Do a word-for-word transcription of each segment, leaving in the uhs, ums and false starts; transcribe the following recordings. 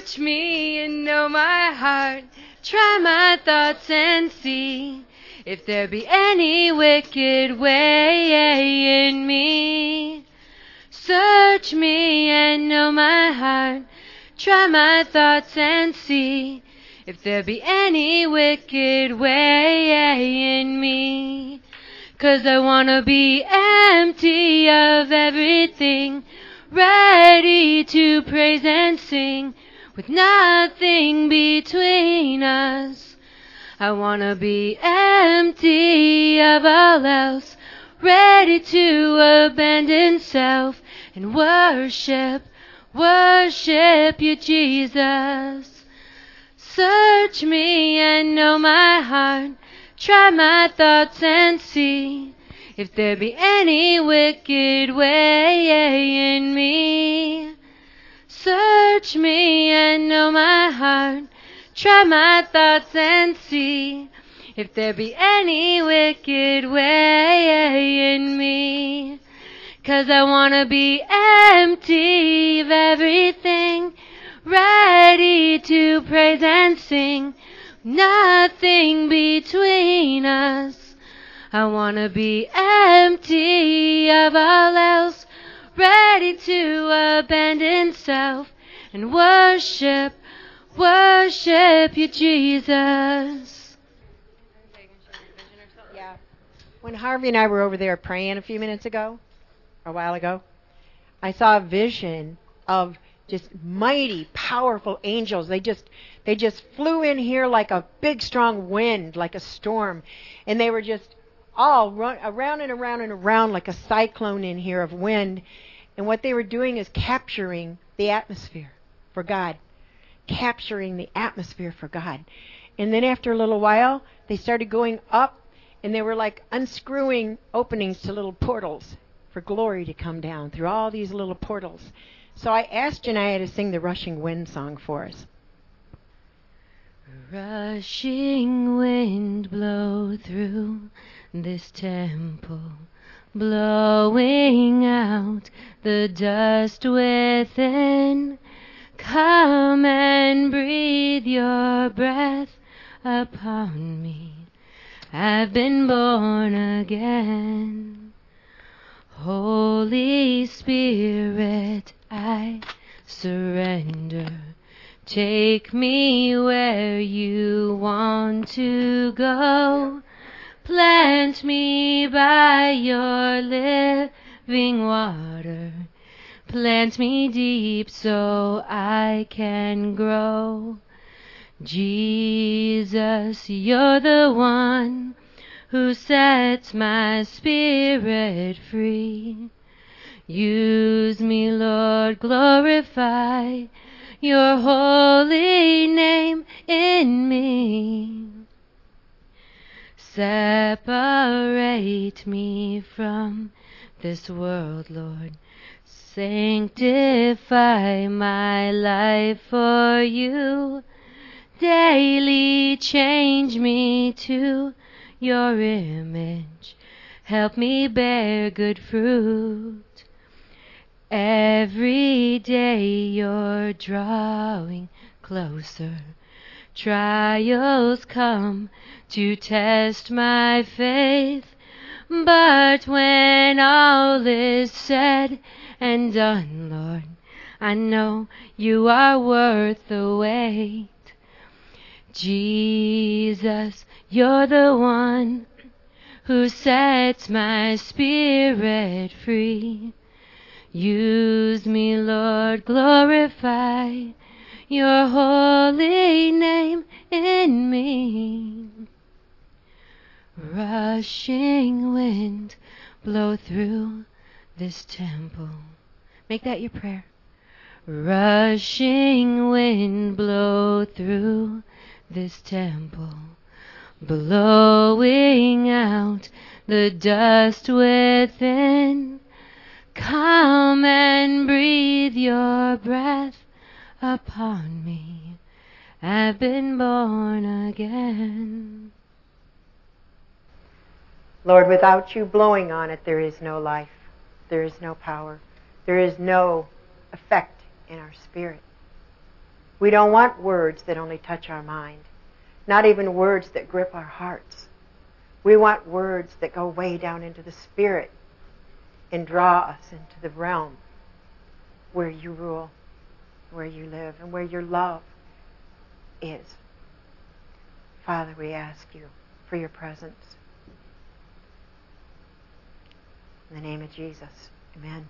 Search me and know my heart. Try my thoughts and see if there be any wicked way in me. Search me and know my heart. Try my thoughts and see if there be any wicked way in me. 'Cause I wanna be empty of everything, ready to praise and sing, with nothing between us. I wanna be empty of all else, ready to abandon self and worship, worship you, Jesus. Search me and know my heart. Try my thoughts and see if there be any wicked way in me. Search me and know my heart. Try my thoughts and see if there be any wicked way in me. 'Cause I wanna be empty of everything, ready to praise and sing, nothing between us. I wanna be empty of all else, ready to abandon self and worship, worship you, Jesus. Yeah. When Harvey and I were over there praying a few minutes ago, a while ago, I saw a vision of just mighty, powerful angels. They just they just flew in here like a big, strong wind, like a storm. And they were just all run around and around and around like a cyclone in here of wind. And what they were doing is capturing the atmosphere for God. Capturing the atmosphere for God. And then after a little while, they started going up, and they were like unscrewing openings to little portals for glory to come down through all these little portals. So I asked Janiyah to sing the Rushing Wind song for us. Rushing wind, blow through this temple, blowing out the dust within. Come and breathe your breath upon me. I've been born again. Holy Spirit, I surrender. Take me where you want to go. Plant me by your living water. Plant me deep so I can grow. Jesus, you're the one who sets my spirit free. Use me, Lord, glorify your holy name in me. Separate me from this world, Lord. Sanctify my life for you. Daily change me to your image. Help me bear good fruit. Every day you're drawing closer. Trials come to test my faith. But when all is said and done, Lord, I know you are worth the wait. Jesus, you're the one who sets my spirit free. Use me, Lord, glorify your holy name in me. Rushing wind, blow through this temple. Make that your prayer. Rushing wind, blow through this temple, blowing out the dust within. Come and breathe your breath upon me. I've been born again. Lord, without you blowing on it, there is no life. There is no power. There is no effect in our spirit. We don't want words that only touch our mind, not even words that grip our hearts. We want words that go way down into the spirit and draw us into the realm where you rule, where you live, and where your love is. Father, we ask you for your presence. In the name of Jesus, amen.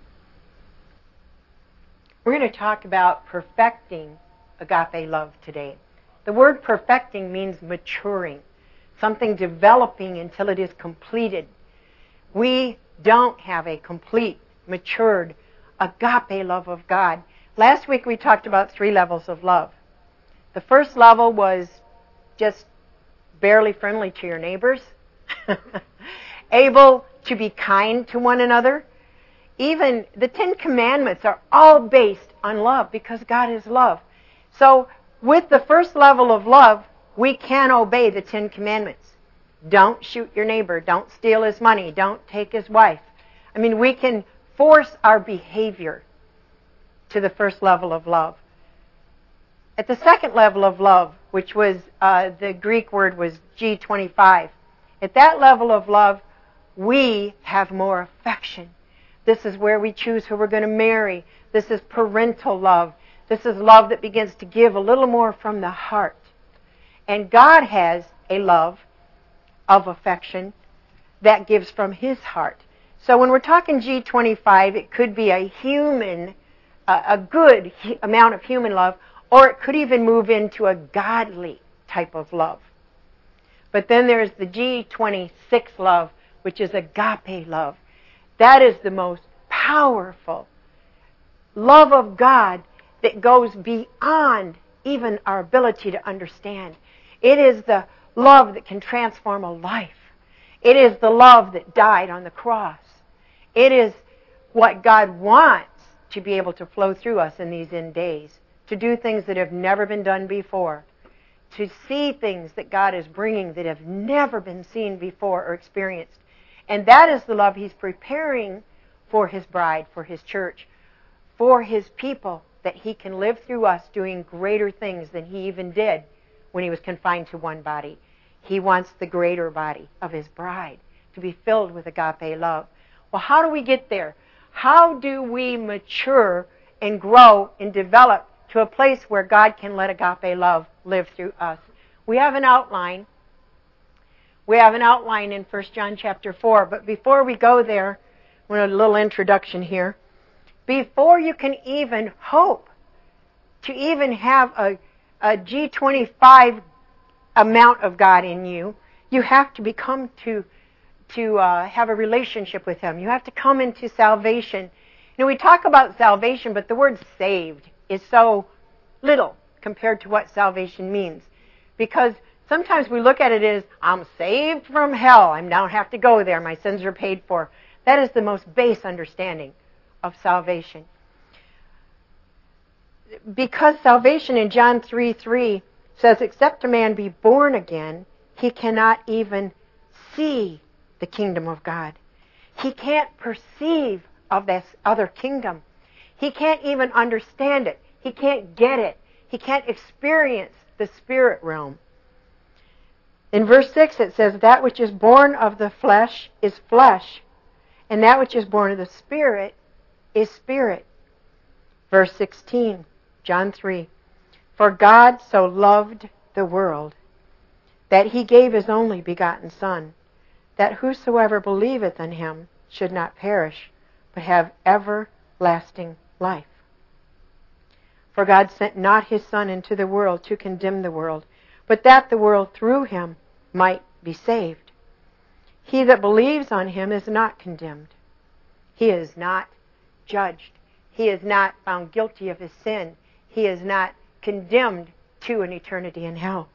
We're going to talk about perfecting agape love today. The word perfecting means maturing, something developing until it is completed. We don't have a complete, matured, agape love of God. Last week we talked about three levels of love. The first level was just barely friendly to your neighbors, able to be kind to one another. Even the Ten Commandments are all based on love because God is love. So with the first level of love, we can obey the Ten Commandments. Don't shoot your neighbor. Don't steal his money. Don't take his wife. I mean, we can force our behavior to the first level of love. At the second level of love, which was, uh, the Greek word was G twenty-five, at that level of love, we have more affection. This is where we choose who we're going to marry. This is parental love. This is love that begins to give a little more from the heart. And God has a love of affection that gives from His heart. So when we're talking G twenty-five, it could be a human, uh, a good hu- amount of human love, or it could even move into a godly type of love. But then there's the G twenty-six love, which is agape love. That is the most powerful love of God that goes beyond even our ability to understand. It is the love that can transform a life. It is the love that died on the cross. It is what God wants to be able to flow through us in these end days, to do things that have never been done before, to see things that God is bringing that have never been seen before or experienced. And that is the love He's preparing for His bride, for His church, for His people, that He can live through us doing greater things than He even did when He was confined to one body. He wants the greater body of His bride to be filled with agape love. Well, how do we get there? How do we mature and grow and develop to a place where God can let agape love live through us? We have an outline. We have an outline in First John chapter four. But before we go there, we have a little introduction here. Before you can even hope to even have a, a G twenty-five amount of God in you, you have to become to to uh, have a relationship with Him. You have to come into salvation. You know, we talk about salvation, but the word saved is so little compared to what salvation means. Because sometimes we look at it as, I'm saved from hell. I don't have to go there. My sins are paid for. That is the most base understanding of salvation. Because salvation in John three three says, except a man be born again, he cannot even see the kingdom of God. He can't perceive of this other kingdom. He can't even understand it. He can't get it. He can't experience the spirit realm. In verse six it says, that which is born of the flesh is flesh, and that which is born of the Spirit is spirit. Verse sixteen, John three, for God so loved the world that He gave His only begotten Son, that whosoever believeth in Him should not perish, but have everlasting life. For God sent not His Son into the world to condemn the world, but that the world through Him might be saved. He that believes on Him is not condemned. He is not judged. He is not found guilty of his sin. He is not condemned to an eternity in hell.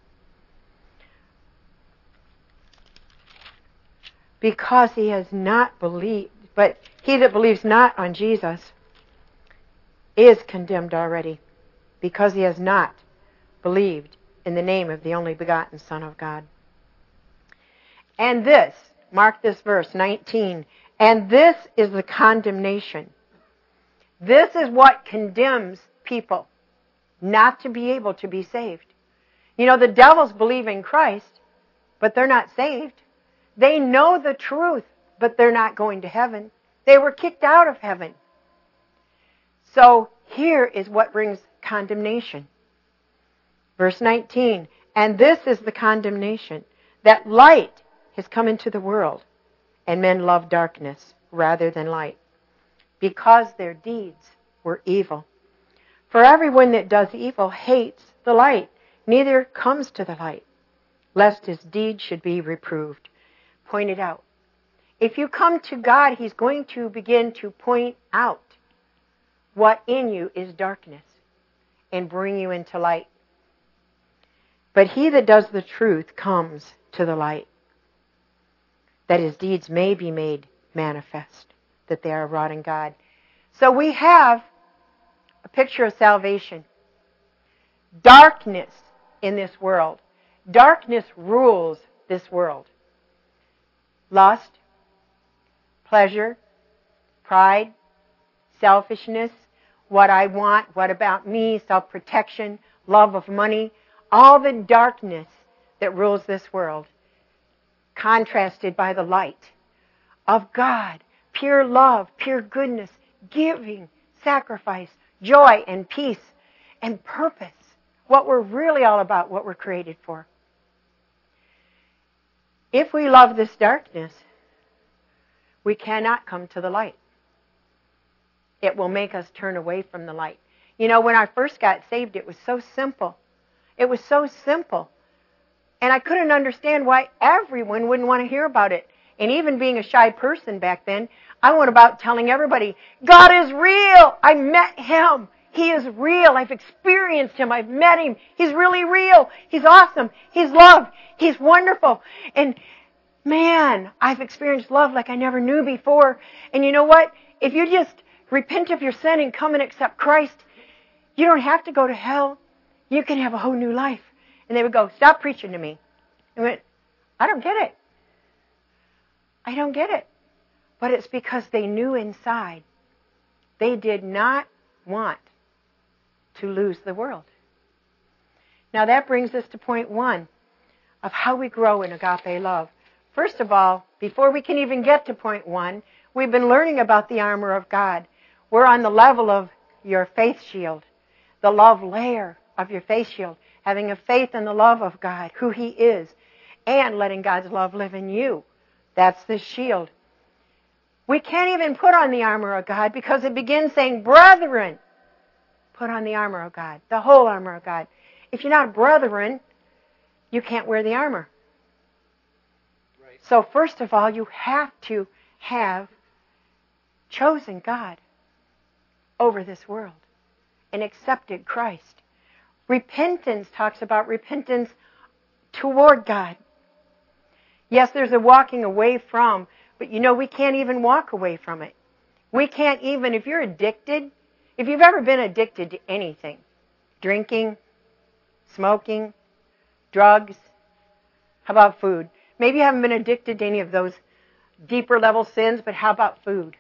Because he has not believed, but he that believes not on Jesus is condemned already, because he has not believed in the name of the only begotten Son of God. And this, mark this verse, nineteen, and this is the condemnation. This is what condemns people. not to be able to be saved. You know, the devils believe in Christ, but they're not saved. They know the truth, but they're not going to heaven. They were kicked out of heaven. So here is what brings condemnation. Verse nineteen, and this is the condemnation, that light has come into the world, and men love darkness rather than light, because their deeds were evil. For everyone that does evil hates the light, neither comes to the light, lest his deeds should be reproved, pointed out. If you come to God, He's going to begin to point out what in you is darkness and bring you into light. But he that does the truth comes to the light, that his deeds may be made manifest, that they are wrought in God. So we have a picture of salvation. Darkness in this world. Darkness rules this world. Lust, pleasure, pride, selfishness, what I want, what about me, self-protection, love of money, all the darkness that rules this world, contrasted by the light of God, pure love, pure goodness, giving, sacrifice, joy and peace and purpose, what we're really all about, what we're created for. If we love this darkness, we cannot come to the light. It will make us turn away from the light. You know, when I first got saved, it was so simple. It was so simple. And I couldn't understand why everyone wouldn't want to hear about it. And even being a shy person back then, I went about telling everybody, God is real. I met Him. He is real. I've experienced Him. I've met Him. He's really real. He's awesome. He's love. He's wonderful. And man, I've experienced love like I never knew before. And you know what? If you just repent of your sin and come and accept Christ, you don't have to go to hell. You can have a whole new life. And they would go, stop preaching to me. I went, I don't get it. I don't get it. But it's because they knew inside they did not want to lose the world. Now that brings us to point one of how we grow in agape love. First of all, before we can even get to point one, we've been learning about the armor of God. We're on the level of your faith shield, the love layer of your faith shield, having a faith in the love of God, who He is, and letting God's love live in you. That's the shield. We can't even put on the armor of God because it begins saying, brethren, put on the armor of God, the whole armor of God. If you're not a brethren, you can't wear the armor. Right. So first of all, you have to have chosen God over this world and accepted Christ. Repentance talks about repentance toward God. Yes, there's a walking away from, but you know, we can't even walk away from it. We can't even, if you're addicted, if you've ever been addicted to anything, drinking, smoking, drugs, how about food? Maybe you haven't been addicted to any of those deeper level sins, but how about food?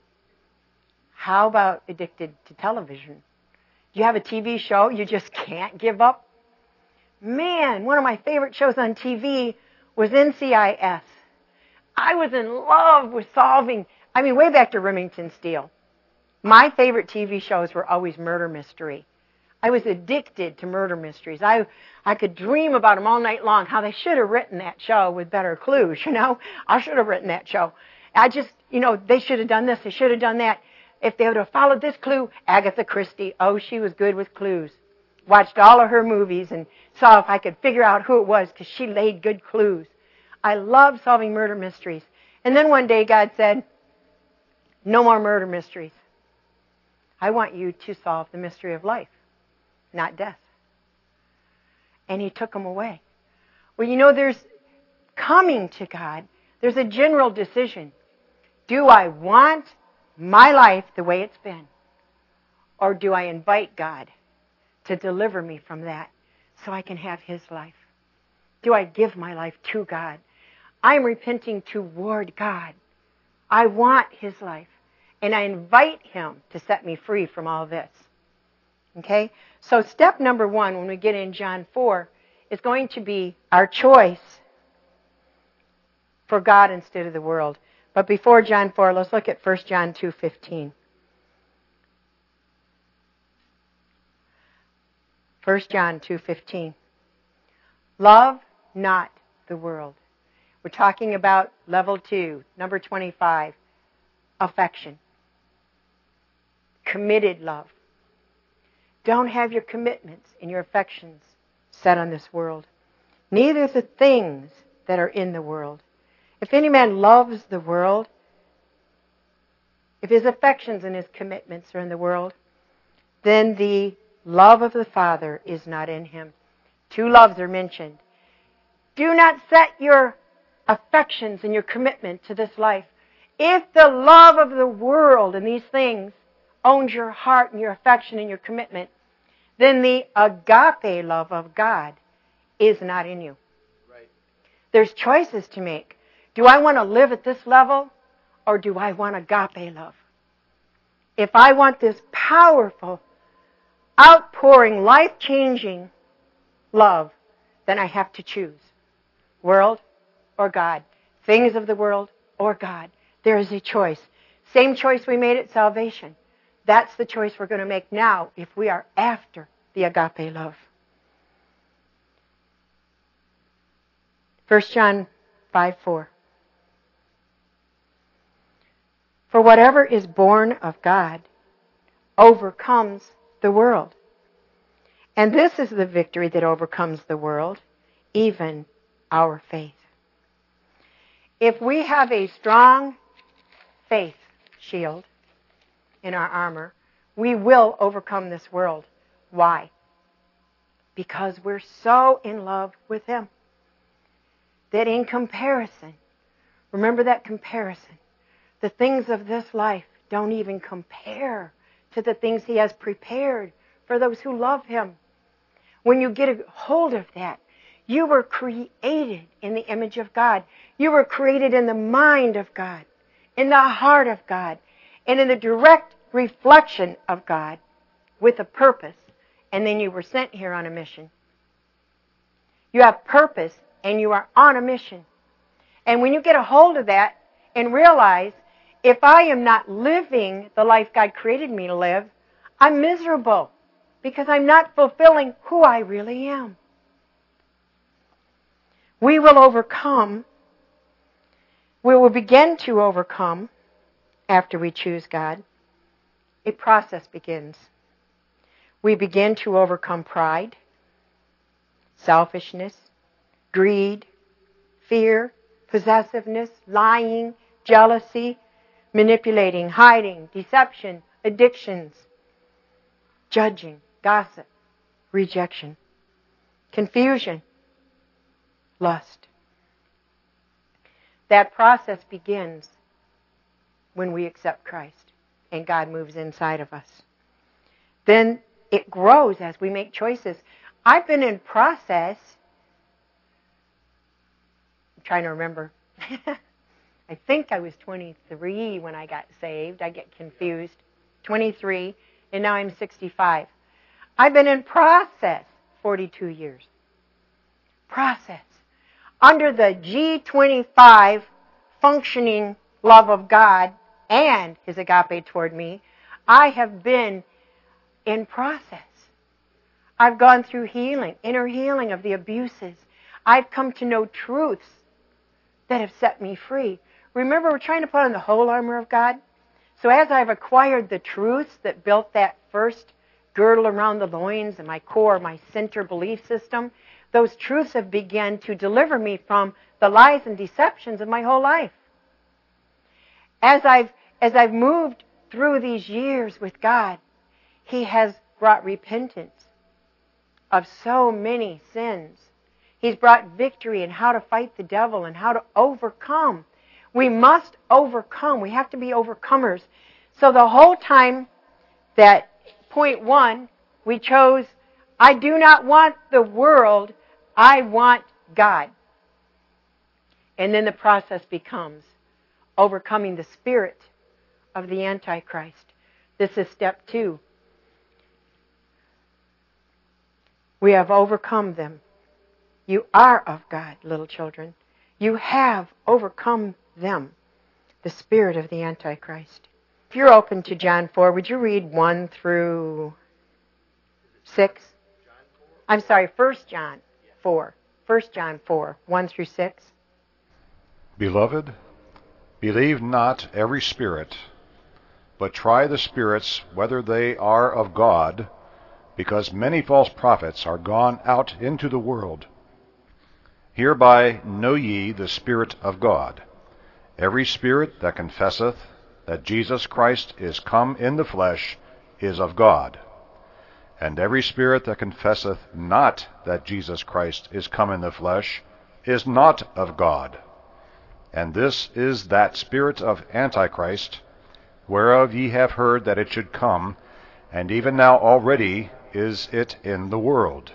How about addicted to television? You have a T V show you just can't give up? Man, one of my favorite shows on T V was N C I S. I was in love with solving, I mean, way back to Remington Steele. My favorite T V shows were always murder mystery. I was addicted to murder mysteries. I I could dream about them all night long, how they should have written that show with better clues, you know. I should have written that show. I just, you know, they should have done this, they should have done that. If they would have followed this clue, Agatha Christie, oh, she was good with clues. Watched all of her movies and saw if I could figure out who it was because she laid good clues. I love solving murder mysteries. And then one day God said, no more murder mysteries. I want you to solve the mystery of life, not death. And He took them away. Well, you know, there's coming to God, there's a general decision. Do I want my life the way it's been? Or do I invite God to deliver me from that so I can have His life? Do I give my life to God? I'm repenting toward God. I want His life. And I invite Him to set me free from all this. Okay? So step number one when we get in John four is going to be our choice for God instead of the world. But before John four, let's look at First John two fifteen. First John two fifteen. Love not the world. We're talking about level two, number twenty-five, affection. Committed love. Don't have your commitments and your affections set on this world. Neither the things that are in the world. If any man loves the world, if his affections and his commitments are in the world, then the love of the Father is not in him. Two loves are mentioned. Do not set your affections and your commitment to this life. If the love of the world and these things owns your heart and your affection and your commitment, then the agape love of God is not in you. Right. There's choices to make. Do I want to live at this level or do I want agape love? If I want this powerful, outpouring, life-changing love, then I have to choose. World or God. Things of the world or God. There is a choice. Same choice we made at salvation. That's the choice we're going to make now if we are after the agape love. First John five four. For whatever is born of God overcomes the world. And this is the victory that overcomes the world, even our faith. If we have a strong faith shield in our armor, we will overcome this world. Why? Because we're so in love with Him that in comparison, remember that comparison, the things of this life don't even compare to the things He has prepared for those who love Him. When you get a hold of that, you were created in the image of God. You were created in the mind of God, in the heart of God, and in the direct reflection of God with a purpose. And then you were sent here on a mission. You have purpose and you are on a mission. And when you get a hold of that and realize, if I am not living the life God created me to live, I'm miserable because I'm not fulfilling who I really am. We will overcome, we will begin to overcome after we choose God. A process begins. We begin to overcome pride, selfishness, greed, fear, possessiveness, lying, jealousy, manipulating, hiding, deception, addictions, judging, gossip, rejection, confusion, lust. That process begins when we accept Christ and God moves inside of us. Then it grows as we make choices. I've been in process. I'm trying to remember. I think I was twenty-three when I got saved. I get confused. twenty-three, and now I'm sixty-five. I've been in process forty-two years. Process. Under the G twenty-five functioning love of God and His agape toward me, I have been in process. I've gone through healing, inner healing of the abuses. I've come to know truths that have set me free. Remember, we're trying to put on the whole armor of God. So as I've acquired the truths that built that first girdle around the loins and my core, my center belief system, those truths have begun to deliver me from the lies and deceptions of my whole life. As I've, as I've moved through these years with God, He has brought repentance of so many sins. He's brought victory in how to fight the devil and how to overcome. We must overcome. We have to be overcomers. So the whole time that, point one, we chose, I do not want the world, I want God. And then the process becomes overcoming the spirit of the Antichrist. This is step two. We have overcome them. You are of God, little children. You have overcome them, the spirit of the Antichrist. If you're open to John four, would you read one through six? I'm sorry, First John four. First John four, one through six. Beloved, believe not every spirit, but try the spirits whether they are of God, because many false prophets are gone out into the world. Hereby know ye the Spirit of God. Every spirit that confesseth that Jesus Christ is come in the flesh is of God. And every spirit that confesseth not that Jesus Christ is come in the flesh is not of God. And this is that spirit of Antichrist, whereof ye have heard that it should come, and even now already is it in the world.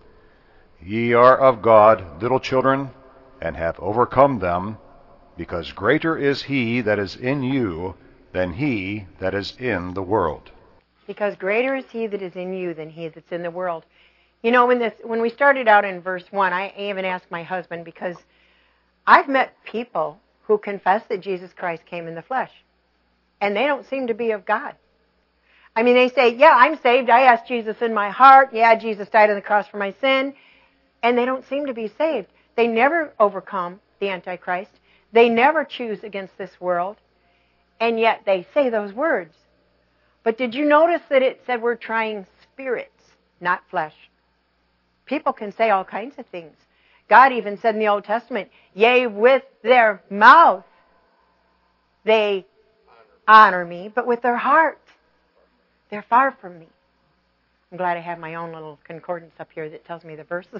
Ye are of God, little children, and have overcome them, because greater is he that is in you than he that is in the world. Because greater is he that is in you than he that's in the world. You know, when this when we started out in verse one, I even asked my husband, because I've met people who confess that Jesus Christ came in the flesh, and they don't seem to be of God. I mean, they say, yeah, I'm saved. I asked Jesus in my heart. Yeah, Jesus died on the cross for my sin. And they don't seem to be saved. They never overcome the Antichrist. They never choose against this world. And yet they say those words. But did you notice that it said we're trying spirits, not flesh? People can say all kinds of things. God even said in the Old Testament, yea, with their mouth they honor me, but with their heart they're far from me. I'm glad I have my own little concordance up here that tells me the verses.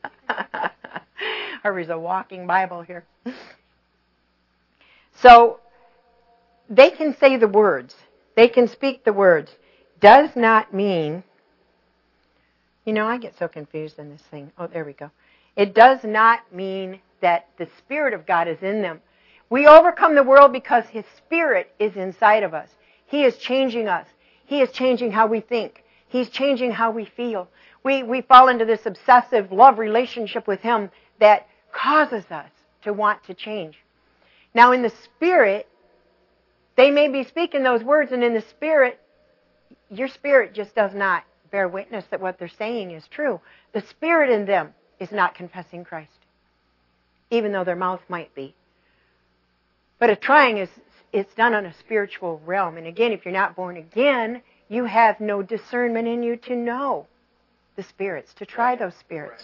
There's a walking Bible here. So, they can say the words. They can speak the words. Does not mean, you know, I get so confused in this thing. Oh, there we go. It does not mean that the Spirit of God is in them. We overcome the world because His Spirit is inside of us. He is changing us. He is changing how we think. He's changing how we feel. We we fall into this obsessive love relationship with Him that causes us to want to change. Now in the Spirit, they may be speaking those words, and in the Spirit, your spirit just does not bear witness that what they're saying is true. The Spirit in them is not confessing Christ, even though their mouth might be. But a trying is it's done on a spiritual realm. And again, if you're not born again, you have no discernment in you to know the spirits, to try those spirits.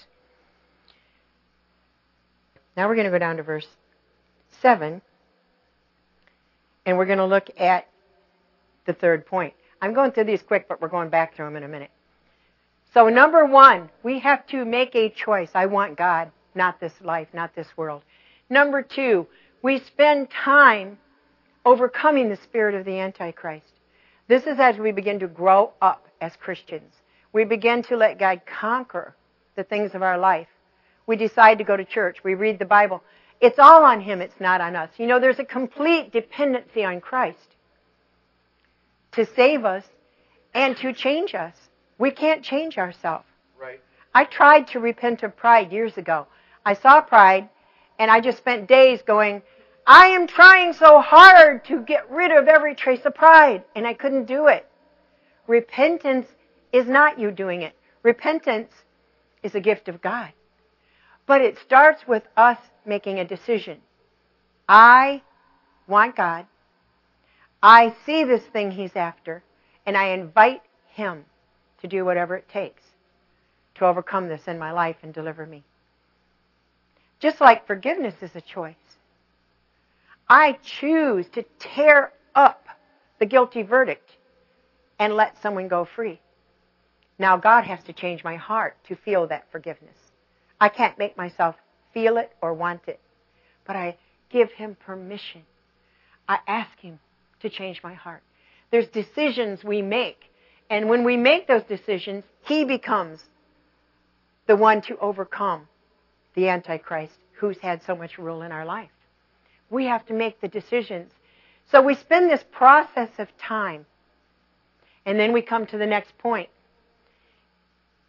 Now we're going to go down to verse seven, and we're going to look at the third point. I'm going through these quick, but we're going back through them in a minute. So number one, we have to make a choice. I want God, not this life, not this world. Number two, we spend time overcoming the spirit of the Antichrist. This is as we begin to grow up as Christians. We begin to let God conquer the things of our life. We decide to go to church. We read the Bible. It's all on Him. It's not on us. You know, there's a complete dependency on Christ to save us and to change us. We can't change ourselves. Right. I tried to repent of pride years ago. I saw pride, and I just spent days going, I am trying so hard to get rid of every trace of pride, and I couldn't do it. Repentance is not you doing it. Repentance is a gift of God. But it starts with us making a decision. I want God. I see this thing He's after, and I invite Him to do whatever it takes to overcome this in my life and deliver me. Just like forgiveness is a choice. I choose to tear up the guilty verdict and let someone go free. Now God has to change my heart to feel that forgiveness. I can't make myself feel it or want it, but I give Him permission. I ask Him to change my heart. There's decisions we make, and when we make those decisions, He becomes the one to overcome the Antichrist who's had so much rule in our life. We have to make the decisions. So we spend this process of time, and then we come to the next point.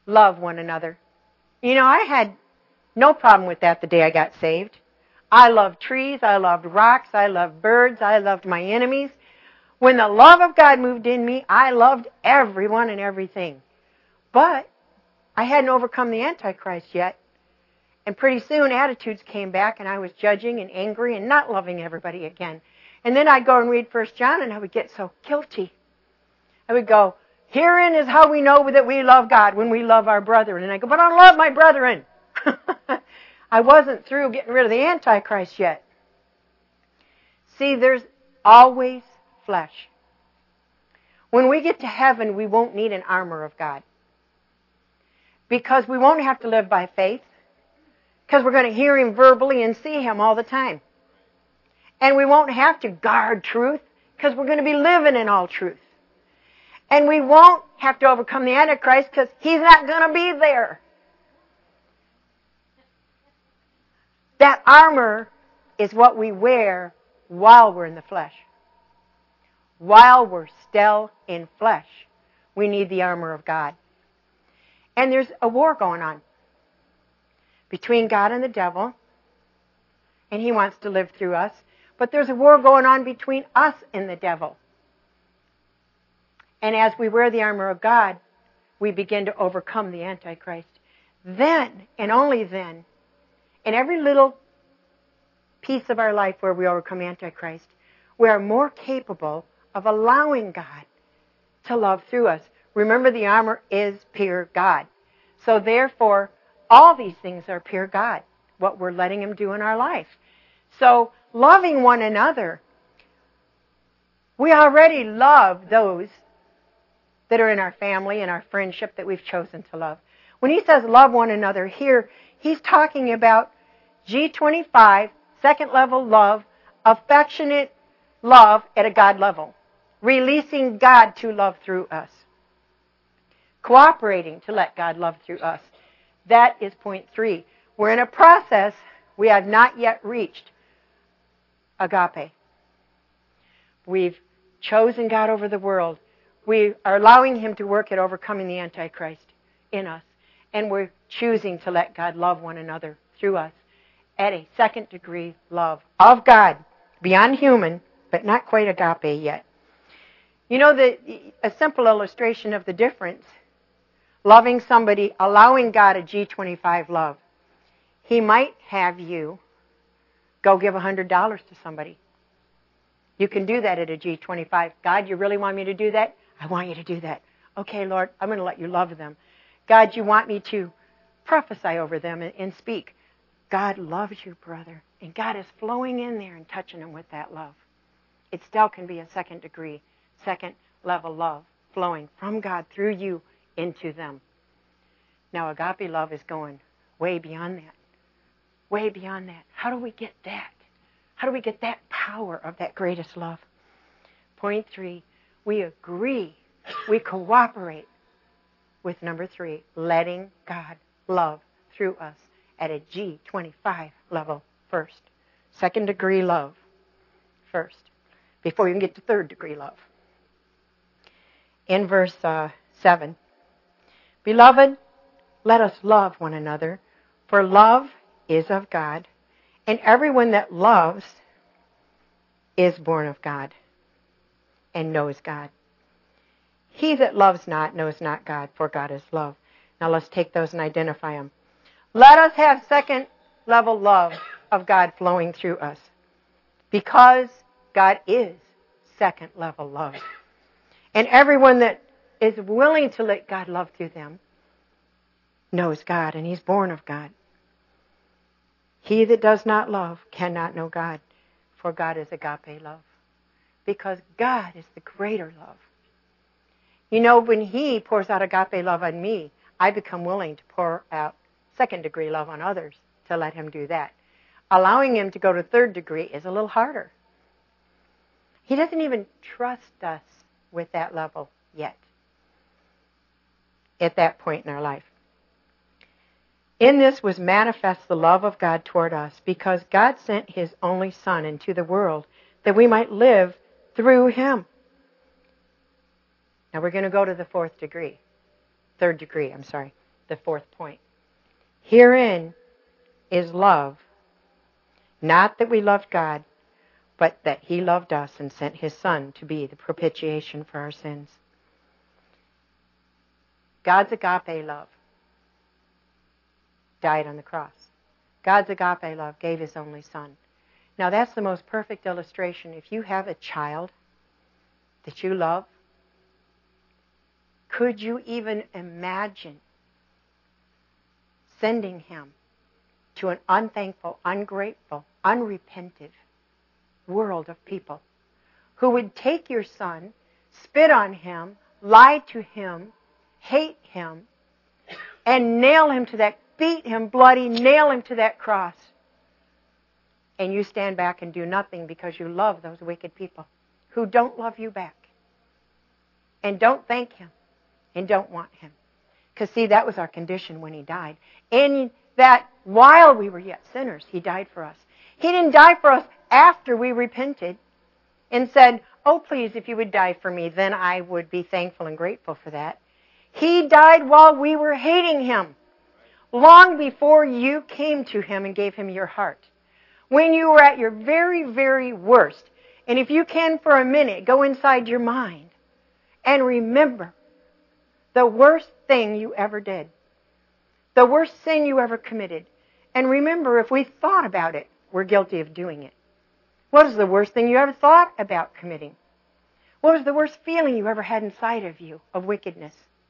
love one another. You know, I had no problem with that the day I got saved. I loved trees, I loved rocks, I loved birds, I loved my enemies. When the love of God moved in me, I loved everyone and everything. But I hadn't overcome the Antichrist yet. And pretty soon attitudes came back and I was judging and angry and not loving everybody again. And then I'd go and read First John and I would get so guilty. I would go, herein is how we know that we love God, when we love our brethren. And I go, but I don't love my brethren. I wasn't through getting rid of the Antichrist yet. See, there's always flesh. When we get to heaven, we won't need an armor of God. Because we won't have to live by faith. Because we're going to hear Him verbally and see Him all the time. And we won't have to guard truth, because we're going to be living in all truth. And we won't have to overcome the Antichrist, because he's not going to be there. That armor is what we wear while we're in the flesh. While we're still in flesh, we need the armor of God. And there's a war going on between God and the devil, and he wants to live through us. But there's a war going on between us and the devil. And as we wear the armor of God, we begin to overcome the Antichrist. Then, and only then, in every little piece of our life where we overcome Antichrist, we are more capable of allowing God to love through us. Remember, the armor is pure God. So therefore, all these things are pure God, what we're letting Him do in our life. So, loving one another, we already love those that are in our family and our friendship that we've chosen to love. When he says love one another here, he's talking about G twenty-five, second level love, affectionate love at a God level. Releasing God to love through us. Cooperating to let God love through us. That is point three. We're in a process we have not yet reached agape. We've chosen God over the world. We are allowing Him to work at overcoming the Antichrist in us. And we're choosing to let God love one another through us at a second degree love of God, beyond human, but not quite agape yet. You know, the, a simple illustration of the difference, loving somebody, allowing God a G twenty-five love. He might have you go give one hundred dollars to somebody. You can do that at a G twenty-five. God, you really want me to do that? I want you to do that. Okay, Lord, I'm going to let you love them. God, you want me to prophesy over them and, and speak. God loves you, brother. And God is flowing in there and touching them with that love. It still can be a second degree, second level love flowing from God through you into them. Now, agape love is going way beyond that. Way beyond that. How do we get that? How do we get that power of that greatest love? Point three, we agree, we cooperate with number three, letting God love through us at a G twenty-five level first. Second degree love first, before you can get to third degree love. In verse uh, seven, Beloved, let us love one another, for love is of God, and everyone that loves is born of God and knows God. He that loves not knows not God, for God is love. Now let's take those and identify them. Let us have second level love of God flowing through us, because God is second level love. And everyone that is willing to let God love through them knows God, and he's born of God. He that does not love cannot know God, for God is agape love. Because God is the greater love. You know, when He pours out agape love on me, I become willing to pour out second degree love on others to let Him do that. Allowing Him to go to third degree is a little harder. He doesn't even trust us with that level yet, at that point in our life. In this was manifest the love of God toward us, because God sent His only Son into the world that we might live through Him. Now we're going to go to the fourth degree. Third degree, I'm sorry. the fourth point. Herein is love, not that we loved God, but that He loved us and sent His Son to be the propitiation for our sins. God's agape love died on the cross. God's agape love gave His only Son. Now that's the most perfect illustration. If you have a child that you love, could you even imagine sending him to an unthankful, ungrateful, unrepentant world of people who would take your son, spit on him, lie to him, hate him, and nail him to that, beat him bloody, nail him to that cross. And you stand back and do nothing because you love those wicked people who don't love you back and don't thank him and don't want him. Because, see, that was our condition when he died. In that while we were yet sinners, he died for us. He didn't die for us after we repented and said, oh, please, if you would die for me, then I would be thankful and grateful for that. He died while we were hating him, long before you came to him and gave him your heart. When you were at your very, very worst. And if you can for a minute, go inside your mind and remember the worst thing you ever did. The worst sin you ever committed. And remember, if we thought about it, we're guilty of doing it. What is the worst thing you ever thought about committing? What was the worst feeling you ever had inside of you of wickedness?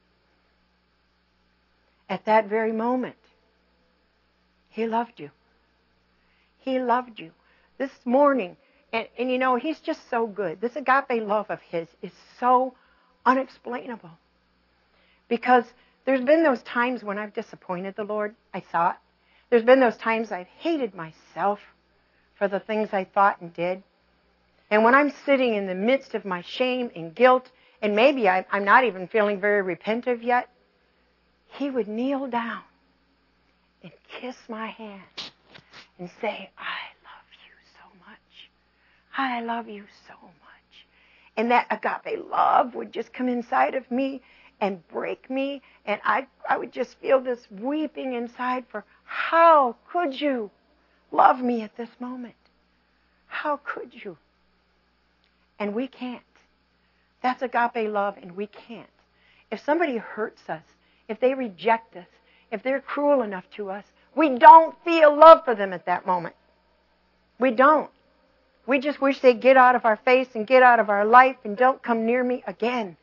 At that very moment, he loved you. He loved you. This morning, and, and you know, he's just so good. This agape love of his is so unexplainable. Because there's been those times when I've disappointed the Lord, I thought. There's been those times I've hated myself for the things I thought and did. And when I'm sitting in the midst of my shame and guilt, and maybe I, I'm not even feeling very repentive yet, he would kneel down and kiss my hand and say, I love you so much. I love you so much. And that agape love would just come inside of me and break me, and I, I would just feel this weeping inside for, how could you love me at this moment? How could you? And we can't. That's agape love, and we can't. If somebody hurts us, if they reject us, if they're cruel enough to us, we don't feel love for them at that moment. We don't. We just wish they'd get out of our face and get out of our life and don't come near me again.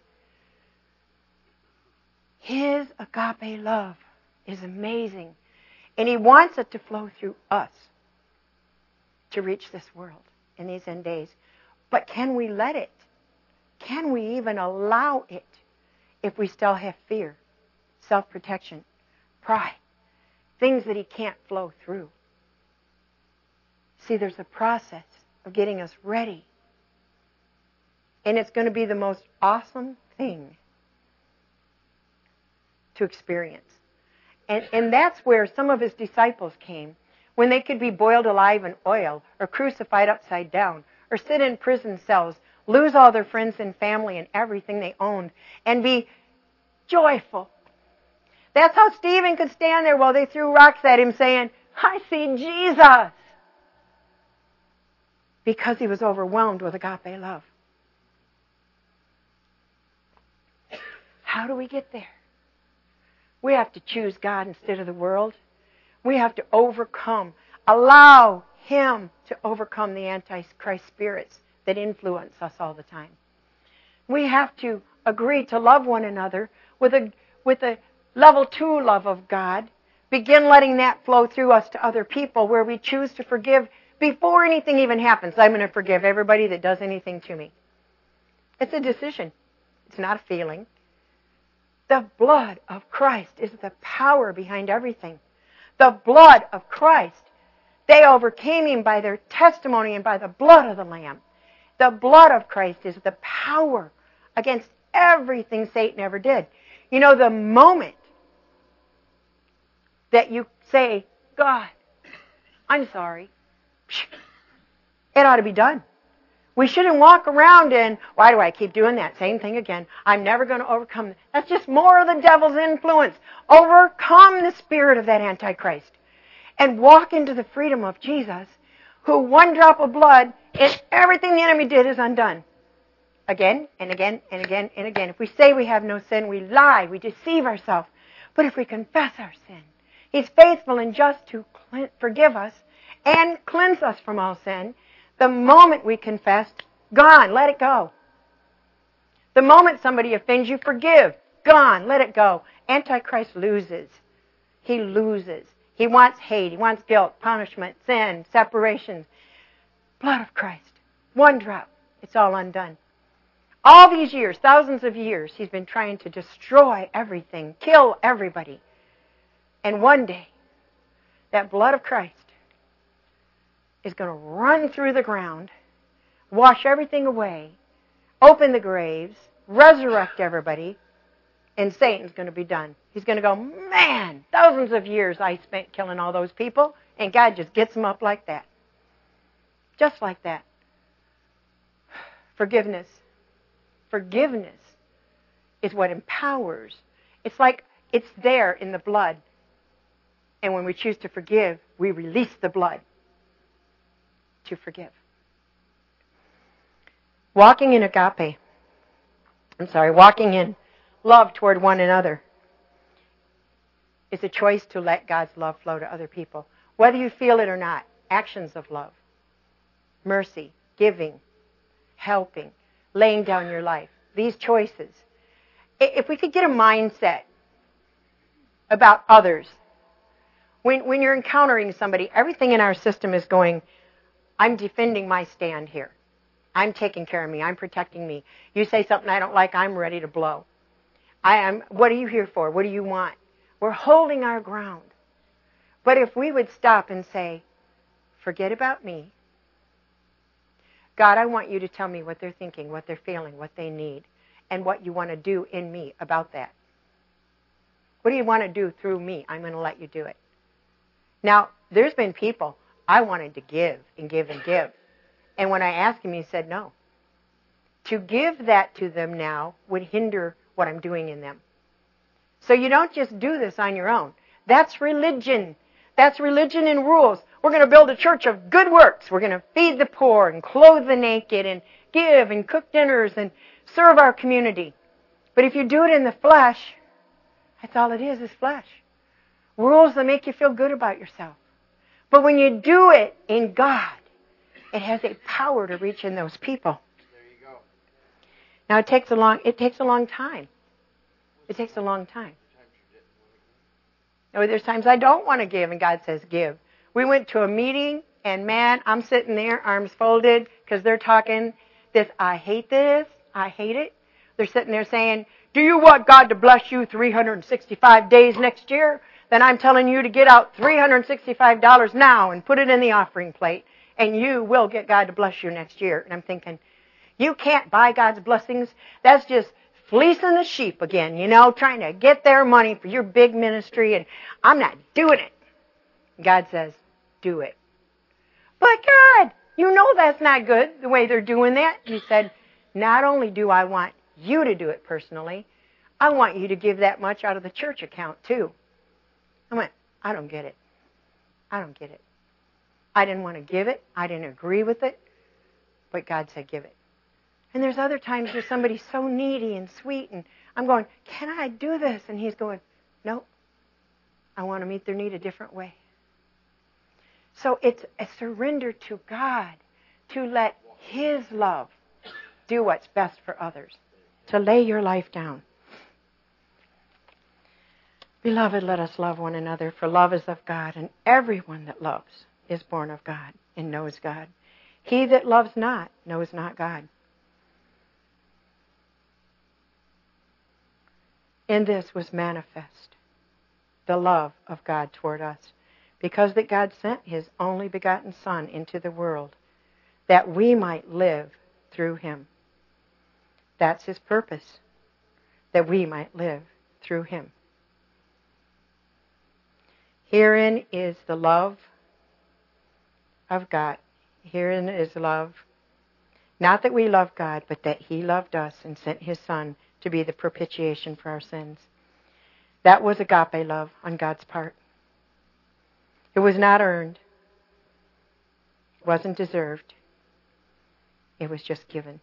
His agape love is amazing. And he wants it to flow through us to reach this world in these end days. But can we let it? Can we even allow it if we still have fear, self-protection, pride, things that he can't flow through? See, there's a process of getting us ready. And it's going to be the most awesome thing to experience. And, and that's where some of his disciples came, when they could be boiled alive in oil, or crucified upside down, or sit in prison cells, lose all their friends and family and everything they owned, and be joyful. That's how Stephen could stand there while they threw rocks at him saying, I see Jesus. Because he was overwhelmed with agape love. How do we get there? We have to choose God instead of the world. We have to overcome, allow him to overcome the Antichrist spirits that influence us all the time. We have to agree to love one another with a with a level two love of God. Begin letting that flow through us to other people, where we choose to forgive before anything even happens. I'm going to forgive everybody that does anything to me. It's a decision. It's not a feeling. The blood of Christ is the power behind everything. The blood of Christ. They overcame him by their testimony and by the blood of the Lamb. The blood of Christ is the power against everything Satan ever did. You know, the moment that you say, God, I'm sorry, it ought to be done. We shouldn't walk around and, why do I keep doing that same thing again? I'm never going to overcome. That's just more of the devil's influence. Overcome the spirit of that Antichrist and walk into the freedom of Jesus, who one drop of blood and everything the enemy did is undone. Again and again and again and again. If we say we have no sin, we lie, we deceive ourselves. But if we confess our sin, He's faithful and just to forgive us and cleanse us from all sin. The moment we confess, gone, let it go. The moment somebody offends you, forgive, gone, let it go. Antichrist loses. He loses. He wants hate. He wants guilt, punishment, sin, separation. Blood of Christ. One drop. It's all undone. All these years, thousands of years, he's been trying to destroy everything, kill everybody. And one day, that blood of Christ is going to run through the ground, wash everything away, open the graves, resurrect everybody, and Satan's going to be done. He's going to go, man, thousands of years I spent killing all those people, and God just gets them up like that. Just like that. Forgiveness. Forgiveness is what empowers. It's like it's there in the blood. And when we choose to forgive, we release the blood to forgive. Walking in agape. I'm sorry, walking in love toward one another is a choice to let God's love flow to other people. Whether you feel it or not, actions of love, mercy, giving, helping, laying down your life. These choices. If we could get a mindset about others, when, when you're encountering somebody, everything in our system is going, I'm defending my stand here. I'm taking care of me. I'm protecting me. You say something I don't like, I'm ready to blow. I am. What are you here for? What do you want? We're holding our ground. But if we would stop and say, forget about me. God, I want you to tell me what they're thinking, what they're feeling, what they need, and what you want to do in me about that. What do you want to do through me? I'm going to let you do it. Now, there's been people I wanted to give and give and give. And when I asked him, he said no. To give that to them now would hinder what I'm doing in them. So you don't just do this on your own. That's religion. That's religion and rules. We're going to build a church of good works. We're going to feed the poor and clothe the naked and give and cook dinners and serve our community. But if you do it in the flesh, that's all it is, is flesh. Rules that make you feel good about yourself. But when you do it in God, it has a power to reach in those people. There you go. Now it takes a long it takes a long time. It takes a long time. No, there's times I don't want to give, and God says give. We went to a meeting, and man, I'm sitting there, arms folded, because they're talking this, I hate this, I hate it. They're sitting there saying, do you want God to bless you three hundred sixty-five days next year? Then I'm telling you to get out three hundred sixty-five dollars now and put it in the offering plate, and you will get God to bless you next year. And I'm thinking, you can't buy God's blessings. That's just fleecing the sheep again, you know, trying to get their money for your big ministry, and I'm not doing it. God says, do it. But God, you know that's not good, the way they're doing that. He said, not only do I want you to do it personally, I want you to give that much out of the church account too. I went, I don't get it. I don't get it. I didn't want to give it. I didn't agree with it. But God said, give it. And there's other times where somebody's so needy and sweet, and I'm going, can I do this? And he's going, no, I want to meet their need a different way. So it's a surrender to God to let His love do what's best for others, to lay your life down. Beloved, let us love one another, for love is of God, and everyone that loves is born of God and knows God. He that loves not knows not God. In this was manifest the love of God toward us, because that God sent His only begotten Son into the world, that we might live through Him. That's His purpose, that we might live through Him. Herein is the love of God. Herein is love. Not that we love God, but that He loved us and sent His Son to be the propitiation for our sins. That was agape love on God's part. It was not earned. It wasn't deserved. It was just given.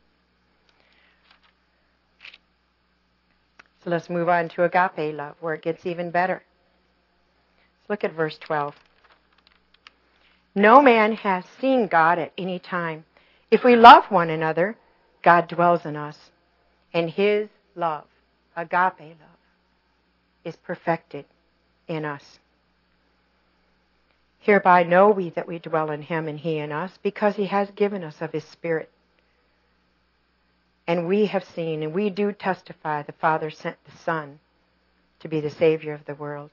So let's move on to agape love, where it gets even better. Let's look at verse twelve. No man has seen God at any time. If we love one another, God dwells in us, and His love, agape love, is perfected in us. Hereby know we that we dwell in Him and He in us, because He has given us of His Spirit. And we have seen, and we do testify, the Father sent the Son to be the Savior of the world.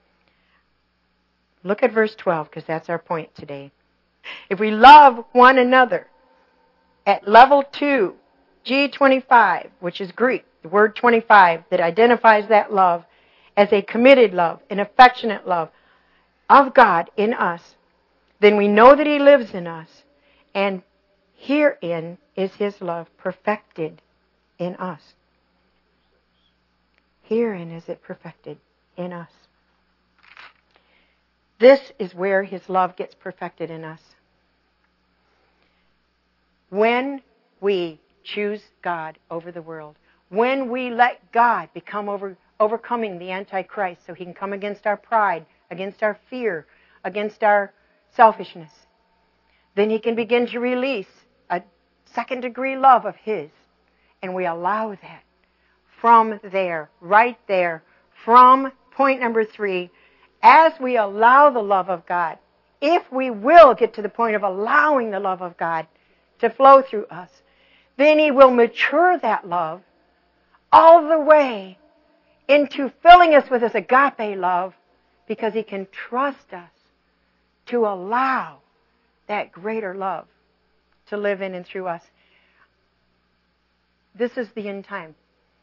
Look at verse twelve, because that's our point today. If we love one another at level two, G twenty-five, which is Greek, the word twenty-five that identifies that love as a committed love, an affectionate love of God in us, then we know that He lives in us, and herein is His love perfected in us. Herein is it perfected in us. This is where His love gets perfected in us. When we choose God over the world, when we let God become over, overcoming the Antichrist so He can come against our pride, against our fear, against our selfishness, then He can begin to release a second degree love of His. And we allow that from there, right there, from point number three, as we allow the love of God, if we will get to the point of allowing the love of God to flow through us, then He will mature that love all the way into filling us with His agape love, because He can trust us to allow that greater love to live in and through us. This is the end time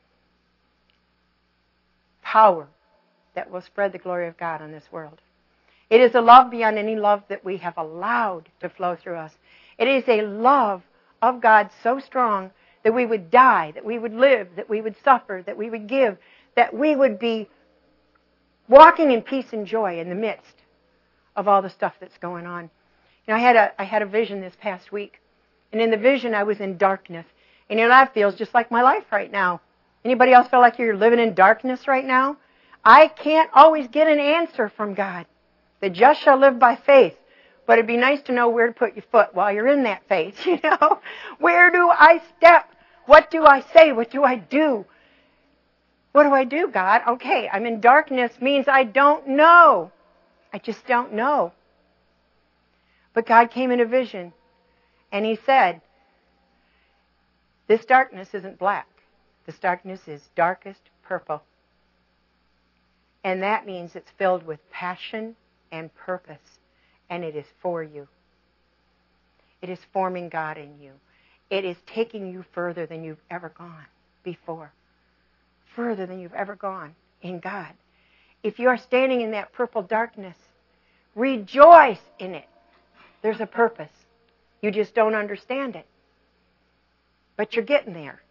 power that will spread the glory of God on this world. It is a love beyond any love that we have allowed to flow through us. It is a love of God so strong that we would die, that we would live, that we would suffer, that we would give, that we would be walking in peace and joy in the midst of all the stuff that's going on. You know, I had a I had a vision this past week, and in the vision I was in darkness. And you know, that feels just like my life right now. Anybody else feel like you're living in darkness right now? I can't always get an answer from God. The just shall live by faith. But it'd be nice to know where to put your foot while you're in that faith, you know? Where do I step? What do I say? What do I do? What do I do, God? Okay, I'm in darkness means I don't know. I just don't know. But God came in a vision, and He said, this darkness isn't black. This darkness is darkest purple. And that means it's filled with passion and purpose. And it is for you. It is forming God in you. It is taking you further than you've ever gone before. Further than you've ever gone in God. If you are standing in that purple darkness, rejoice in it. There's a purpose. You just don't understand it. But you're getting there.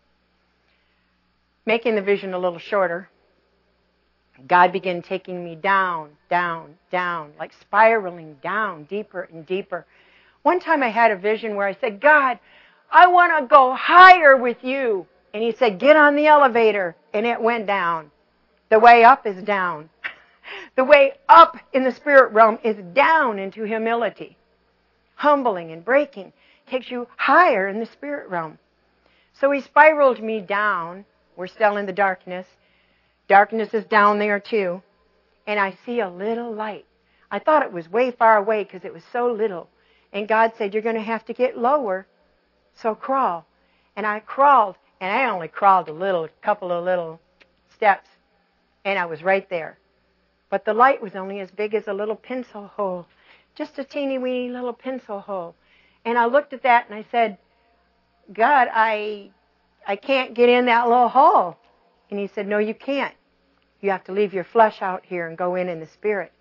Making the vision a little shorter, God began taking me down, down, down, like spiraling down, deeper and deeper. One time I had a vision where I said, God, I want to go higher with you. And He said, get on the elevator. And it went down. The way up is down. The way up in the spirit realm is down into humility. Humbling and breaking takes you higher in the spirit realm. So He spiraled me down. We're still in the darkness. Darkness is down there too. And I see a little light. I thought it was way far away because it was so little. And God said, you're going to have to get lower. So crawl. And I crawled. And I only crawled a little, a couple of little steps. And I was right there. But the light was only as big as a little pencil hole. Just a teeny weeny little pencil hole. And I looked at that and I said, God, I, I can't get in that little hole. And He said, no, you can't. You have to leave your flesh out here and go in in the Spirit.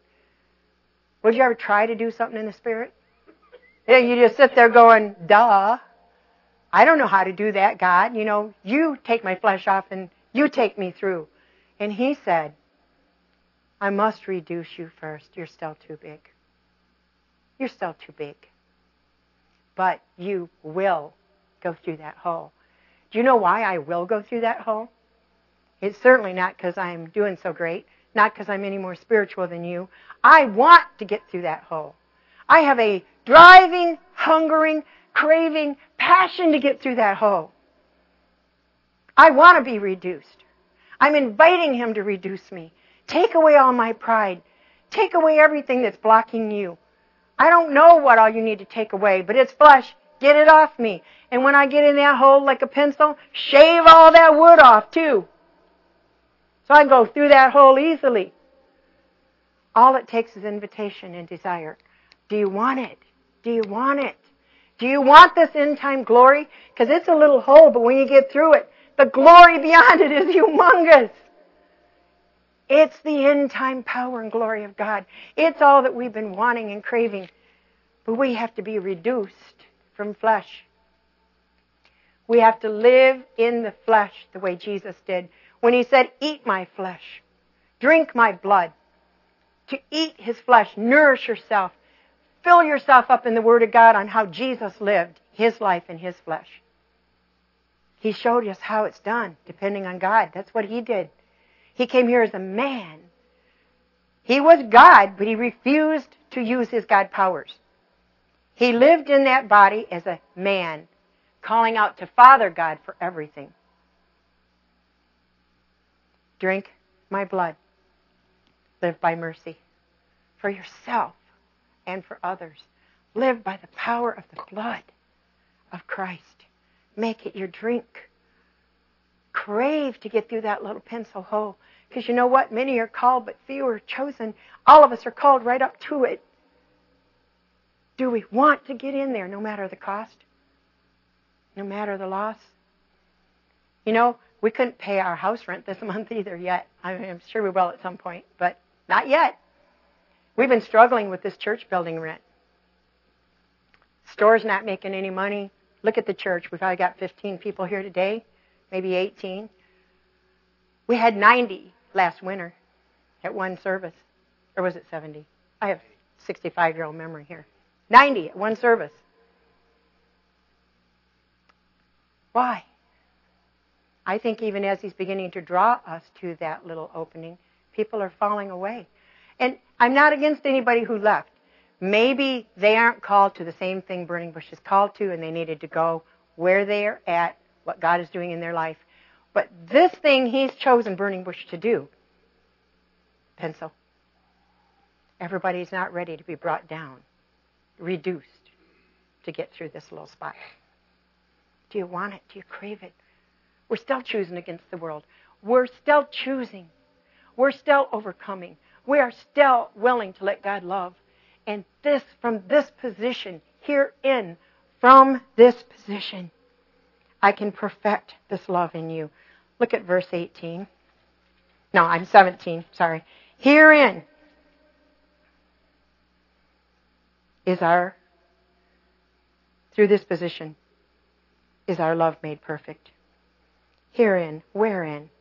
Would you ever try to do something in the Spirit? You just sit there going, duh. I don't know how to do that, God. You know, you take my flesh off and you take me through. And he said, I must reduce you first. You're still too big. You're still too big. But you will go through that hole. Do you know why I will go through that hole? It's certainly not because I'm doing so great, not because I'm any more spiritual than you. I want to get through that hole. I have a driving, hungering, craving, passion to get through that hole. I want to be reduced. I'm inviting him to reduce me. Take away all my pride. Take away everything that's blocking you. I don't know what all you need to take away, but it's flesh. Get it off me. And when I get in that hole like a pencil, shave all that wood off too. So I can go through that hole easily. All it takes is invitation and desire. Do you want it? Do you want it? Do you want this end-time glory? Because it's a little hole, but when you get through it, the glory beyond it is humongous. It's the end-time power and glory of God. It's all that we've been wanting and craving. But we have to be reduced from flesh. We have to live in the flesh the way Jesus did. When he said, eat my flesh, drink my blood. To eat his flesh, nourish yourself. Fill yourself up in the Word of God on how Jesus lived his life in his flesh. He showed us how it's done, depending on God. That's what he did. He came here as a man. He was God, but he refused to use his God powers. He lived in that body as a man, calling out to Father God for everything. Drink my blood. Live by mercy. For yourself and for others. Live by the power of the blood of Christ. Make it your drink. Crave to get through that little pencil hole. Because you know what? Many are called, but few are chosen. All of us are called right up to it. Do we want to get in there no matter the cost? No matter the loss? You know, we couldn't pay our house rent this month either yet. I mean, I'm sure we will at some point, but not yet. We've been struggling with this church building rent. Store's not making any money. Look at the church. We've probably got fifteen people here today, maybe eighteen. We had ninety last winter at one service. Or was it seventy? I have sixty-five-year-old memory here. ninety at one service. Why? I think even as he's beginning to draw us to that little opening, people are falling away. And I'm not against anybody who left. Maybe they aren't called to the same thing Burning Bush is called to, and they needed to go where they're at, what God is doing in their life. But this thing he's chosen Burning Bush to do, pencil. Everybody's not ready to be brought down, reduced to get through this little spot. Do you want it? Do you crave it? We're still choosing against the world. We're still choosing. We're still overcoming. We are still willing to let God love. And this, from this position, herein, from this position, I can perfect this love in you. Look at verse eighteen. No, I'm seventeen, sorry. Herein is our, through this position, is our love made perfect. Herein, wherein?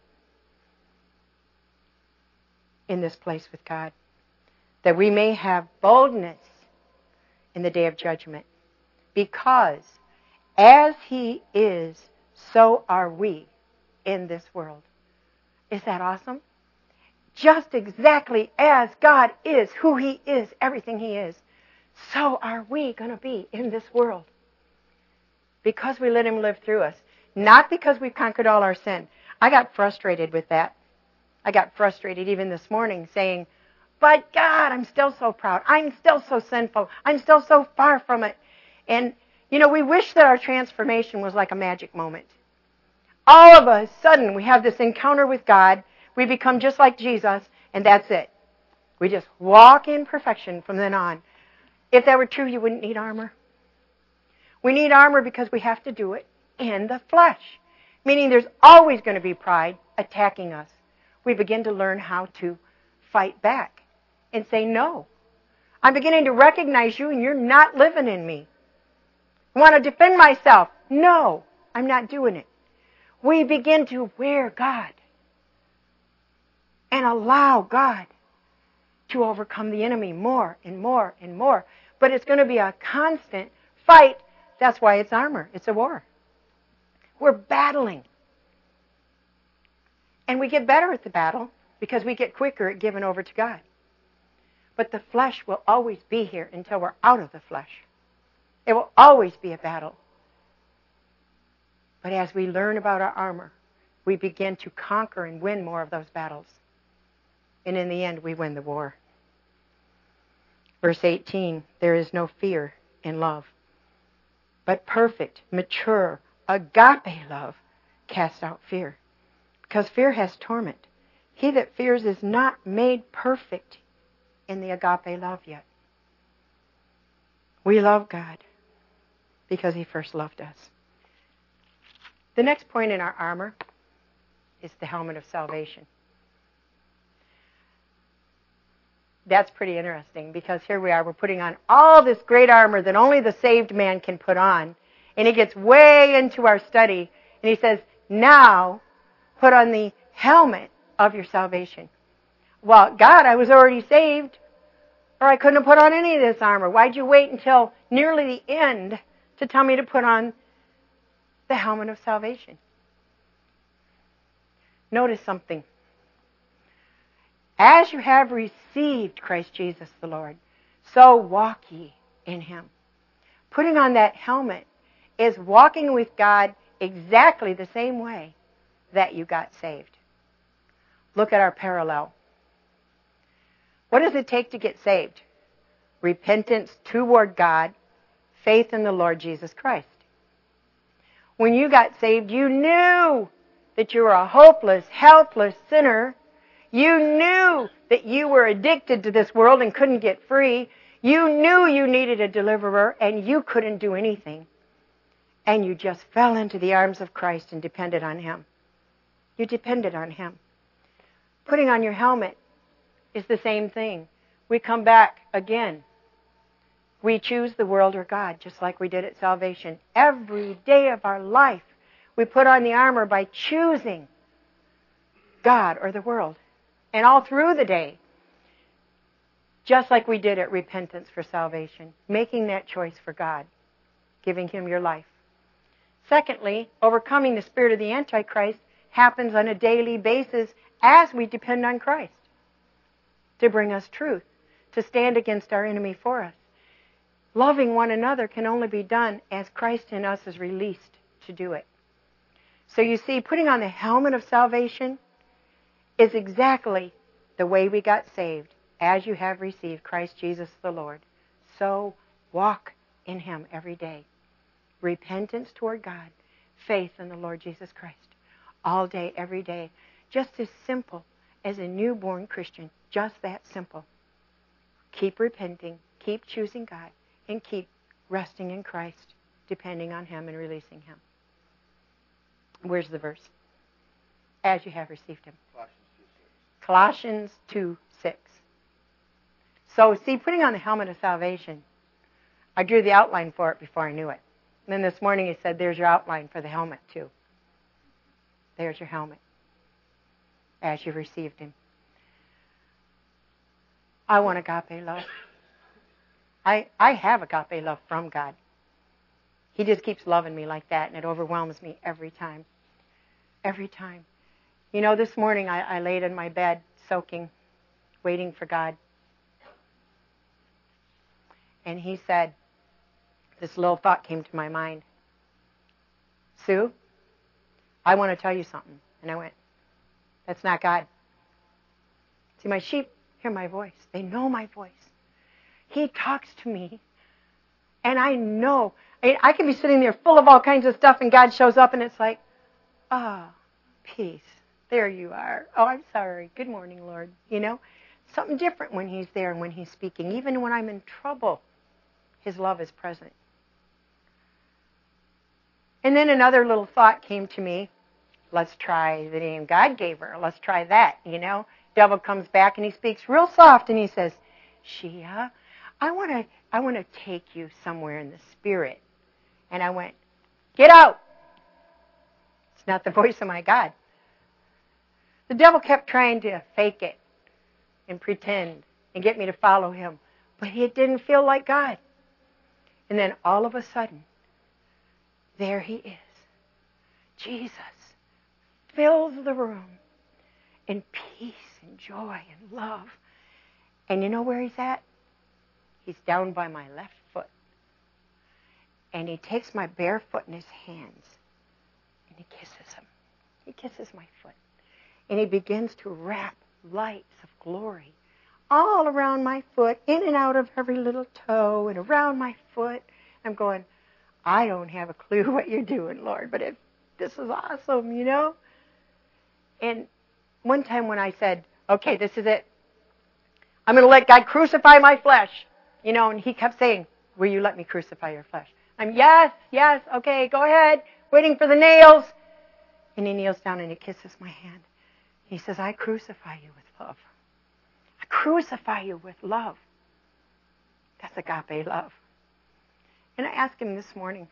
In this place with God. That we may have boldness in the day of judgment. Because as he is, so are we in this world. Is that awesome? Just exactly as God is, who he is, everything he is, so are we going to be in this world. Because we let him live through us. Not because we've conquered all our sin. I got frustrated with that. I got frustrated even this morning saying, but God, I'm still so proud. I'm still so sinful. I'm still so far from it. And, you know, we wish that our transformation was like a magic moment. All of a sudden, we have this encounter with God. We become just like Jesus, and that's it. We just walk in perfection from then on. If that were true, you wouldn't need armor. We need armor because we have to do it in the flesh. Meaning there's always going to be pride attacking us. We begin to learn how to fight back and say, no, I'm beginning to recognize you and you're not living in me. I want to defend myself. No, I'm not doing it. We begin to wear God and allow God to overcome the enemy more and more and more. But it's going to be a constant fight. That's why it's armor. It's a war. We're battling. And we get better at the battle because we get quicker at giving over to God. But the flesh will always be here until we're out of the flesh. It will always be a battle. But as we learn about our armor, we begin to conquer and win more of those battles. And in the end, we win the war. Verse eighteen, there is no fear in love, but perfect, mature, agape love casts out fear. Because fear has torment. He that fears is not made perfect in the agape love yet. We love God because He first loved us. The next point in our armor is the helmet of salvation. That's pretty interesting because here we are, we're putting on all this great armor that only the saved man can put on. And he gets way into our study and he says, now put on the helmet of your salvation. Well, God, I was already saved, or I couldn't have put on any of this armor. Why'd you wait until nearly the end to tell me to put on the helmet of salvation? Notice something. As you have received Christ Jesus the Lord, so walk ye in Him. Putting on that helmet is walking with God exactly the same way that you got saved. Look at our parallel. What does it take to get saved? Repentance toward God, faith in the Lord Jesus Christ. When you got saved, you knew that you were a hopeless, helpless sinner. You knew that you were addicted to this world and couldn't get free. You knew you needed a deliverer and you couldn't do anything. And you just fell into the arms of Christ and depended on Him. You depended on Him. Putting on your helmet is the same thing. We come back again. We choose the world or God, just like we did at salvation. Every day of our life, we put on the armor by choosing God or the world. And all through the day, just like we did at repentance for salvation, making that choice for God, giving Him your life. Secondly, overcoming the spirit of the Antichrist happens on a daily basis as we depend on Christ to bring us truth, to stand against our enemy for us. Loving one another can only be done as Christ in us is released to do it. So you see, putting on the helmet of salvation is exactly the way we got saved. As you have received Christ Jesus the Lord, so walk in Him every day. Repentance toward God, faith in the Lord Jesus Christ. All day, every day. Just as simple as a newborn Christian. Just that simple. Keep repenting, keep choosing God, and keep resting in Christ, depending on Him and releasing Him. Where's the verse? As you have received Him. Colossians two six. So, see, putting on the helmet of salvation, I drew the outline for it before I knew it. And then this morning he said, there's your outline for the helmet, too. There's your helmet. As you received Him. I want agape love. I, I have agape love from God. He just keeps loving me like that, and it overwhelms me every time. Every time. You know, this morning I, I laid in my bed, soaking, waiting for God. And He said, this little thought came to my mind. Sue, I want to tell you something. And I went, that's not God. See, my sheep hear my voice. They know my voice. He talks to me. And I know. I, I can be sitting there full of all kinds of stuff and God shows up and it's like, ah, oh, peace. There you are. Oh, I'm sorry. Good morning, Lord. You know, something different when He's there and when He's speaking. Even when I'm in trouble, His love is present. And then another little thought came to me. Let's try the name God gave her. Let's try that, you know. Devil comes back and he speaks real soft and he says, Shia, I want to I want to take you somewhere in the spirit. And I went, Get out. It's not the voice of my God. The devil kept trying to fake it and pretend and get me to follow him. But it didn't feel like God. And then all of a sudden, there he is. Jesus fills the room in peace and joy and love. And you know where he's at? He's down by my left foot. And he takes my bare foot in his hands and he kisses him. He kisses my foot. And he begins to wrap lights of glory all around my foot, in and out of every little toe and around my foot. I'm going, I don't have a clue what you're doing, Lord, but it, this is awesome, you know? And one time when I said, okay, this is it. I'm going to let God crucify my flesh. You know, and he kept saying, will you let me crucify your flesh? I'm, yes, yes, okay, go ahead. Waiting for the nails. And he kneels down and he kisses my hand. He says, I crucify you with love. I crucify you with love. That's agape love. And I asked him this morning,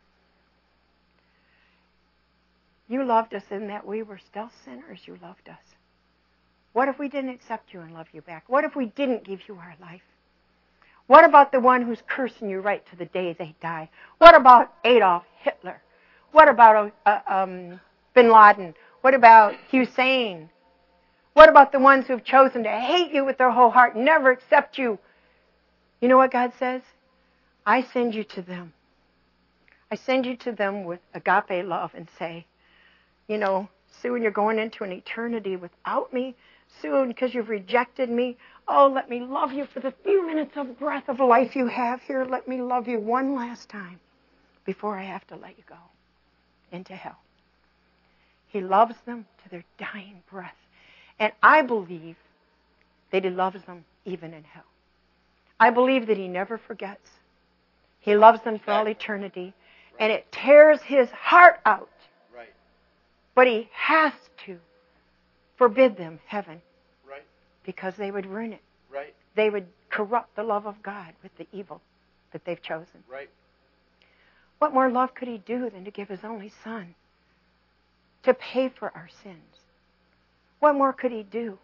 you loved us in that we were still sinners. You loved us. What if we didn't accept you and love you back? What if we didn't give you our life? What about the one who's cursing you right to the day they die? What about Adolf Hitler? What about uh, um, Bin Laden? What about Hussein? What about the ones who've chosen to hate you with their whole heart and never accept you? You know what God says? I send you to them. I send you to them with agape love and say, you know, soon you're going into an eternity without me. Soon, because you've rejected me. Oh, let me love you for the few minutes of breath of life you have here. Let me love you one last time before I have to let you go into hell. He loves them to their dying breath. And I believe that he loves them even in hell. I believe that he never forgets. He loves them for all eternity. And it tears his heart out. Right. But he has to forbid them heaven. Right. Because they would ruin it. Right. They would corrupt the love of God with the evil that they've chosen. Right. What more love could he do than to give his only son to pay for our sins? What more could he do?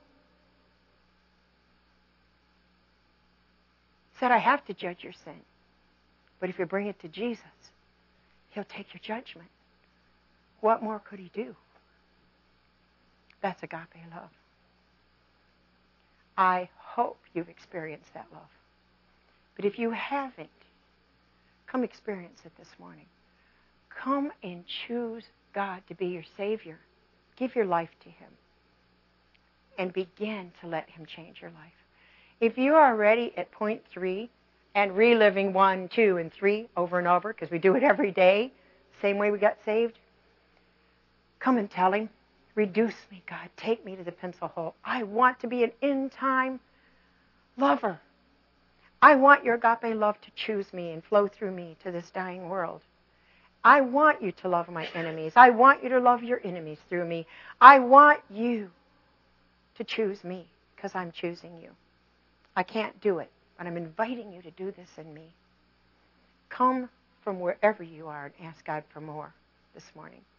He said, I have to judge your sin. But if you bring it to Jesus, he'll take your judgment. What more could he do? That's agape love. I hope you've experienced that love. But if you haven't, come experience it this morning. Come and choose God to be your Savior. Give your life to him. And begin to let him change your life. If you are already at point three and reliving one, two, and three over and over, because we do it every day, same way we got saved, come and tell him, reduce me, God. Take me to the pencil hole. I want to be an end-time lover. I want your agape love to choose me and flow through me to this dying world. I want you to love my enemies. I want you to love your enemies through me. I want you to choose me because I'm choosing you. I can't do it, but I'm inviting you to do this in me. Come from wherever you are and ask God for more this morning.